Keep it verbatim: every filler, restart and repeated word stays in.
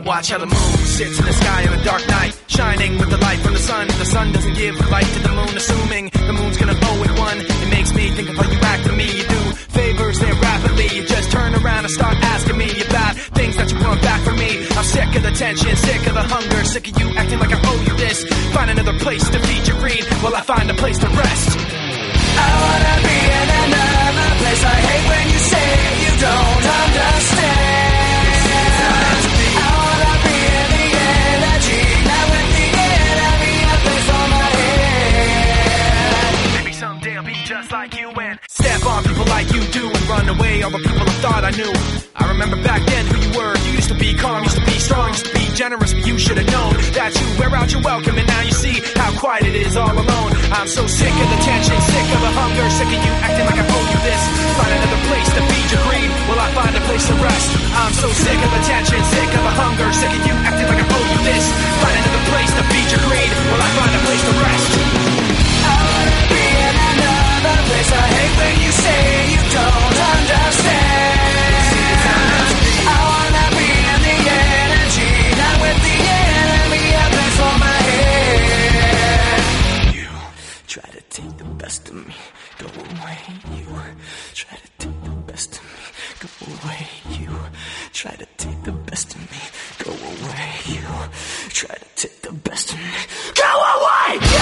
Watch how the moon sits in the sky on a dark night, shining with the light from the sun. The sun doesn't give the light to the moon, assuming the moon's gonna owe it one. It makes me think of how you act to me. You do favors there rapidly. You just turn around and start asking me about things that you want back from me. I'm sick of the tension, sick of the hunger, sick of you acting like I owe you this. Find another place to feed your greed while I find a place to rest. I wanna be in another place. I hate when you say you don't understand. I wanna be in the energy, not with the enemy. I place on my head. Maybe someday I'll be just like you and step on people like you do and run away all the people I thought I knew. I remember back then who you were. You used to be calm, used to be strong, used to be generous, but you should have known that you wear out your welcome, and now you see how quiet it is all alone. I'm so sick of the tension, sick of the hunger, sick of you acting like I owe you this. Find another place to feed your greed while I find a place to rest. I'm so sick of the tension, sick of the hunger, sick of you acting like I owe you this. Find another place to feed your greed while I find a place to rest. I wanna be in another place. I hate when you say you don't understand. I wanna be in the energy, not with the enemy. I place on my head. You try to take the best of me, go away. You try to take the best of me, go away. You try to take the best of me, go away. You try to take the best of me, go away.